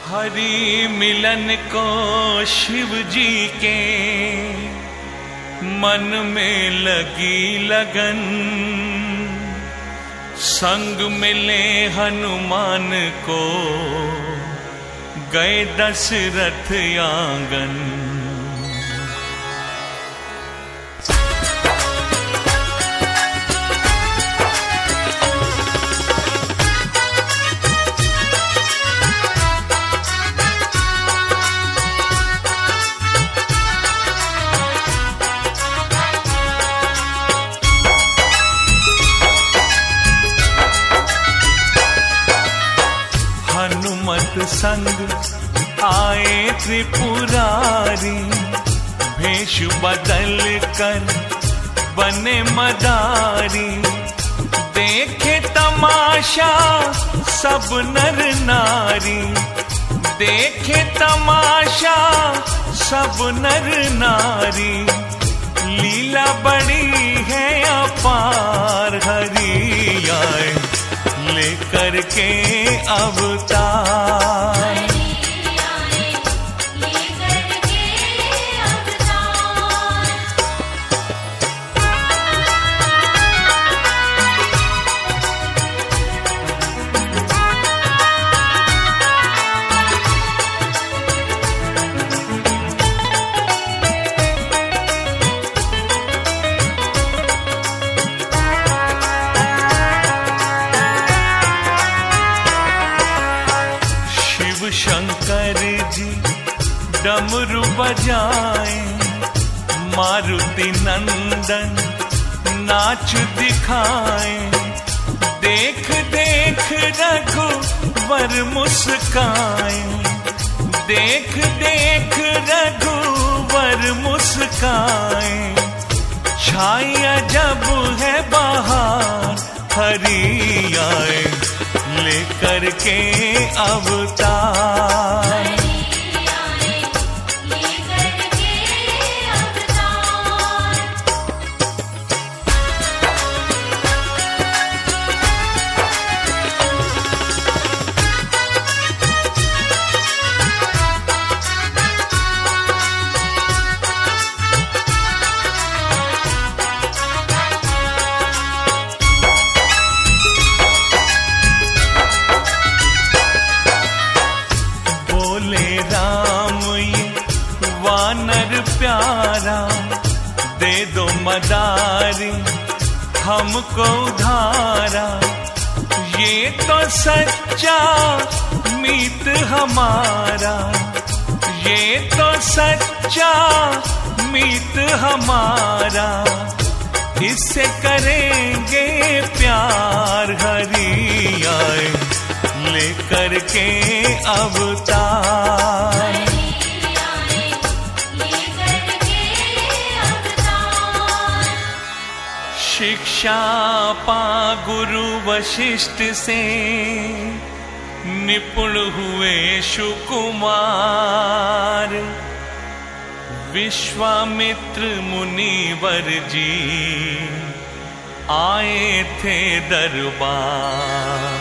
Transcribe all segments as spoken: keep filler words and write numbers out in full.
हरि मिलन को शिव जी के मन में लगी लगन, संग मिले हनुमान को गए दशरथ आंगन। हनुमत संग आए त्रिपुरारी, भेष बदल कर बने मदारी। देखे तमाशा सब नर नारी, देखे तमाशा सब नर नारी। लीला बड़ी है अपार, हरि आए लेकर के अवतार। शंकर जी डमरू बजाए, मारुति नंदन नाच दिखाए। देख देख रघुवर मुस्काए, देख देख रघुवर मुस्काए। छाया जब है बहार, हरि आए लेकर के अवतार। वानर प्यारा दे दो मदारी हमको उधारा। ये तो सच्चा मीत हमारा, ये तो सच्चा मीत हमारा। इससे करेंगे प्यार, हरि आए लेकर के अवतार। शिक्षा पा गुरु वशिष्ठ से, निपुण हुए सुकुमार। विश्वामित्र मुनिवर जी आए थे दरबार।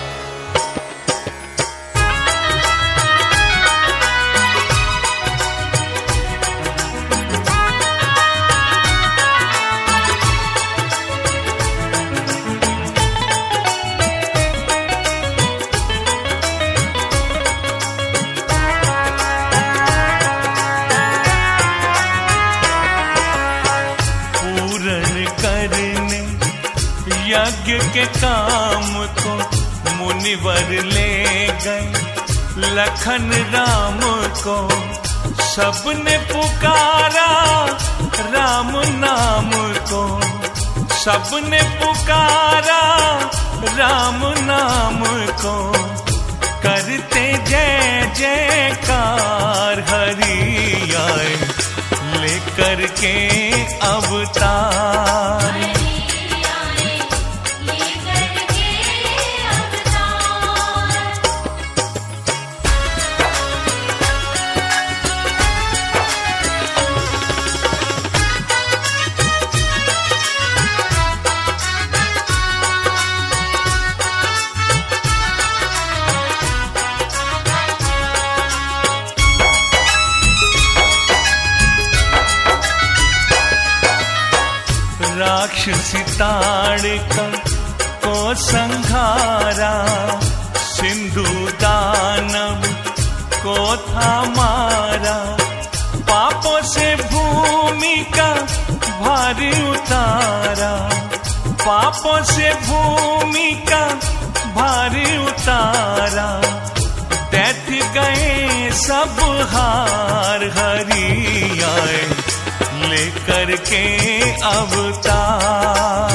यज्ञ के काम को मुनिवर ले गए, लखन राम को सबने पुकारा राम नाम को। सबने पुकारा राम नाम को, करते जय जयकार। हरि आए लेकर के अवतार। राक्षसी ताड़का को संघारा, सिंधु दानव को था मारा। पापों से भूमि का भारी उतारा, पापों से भूमि का भारी उतारा। दैत्य गए सब हार, हरि आए लेकर के अवतार।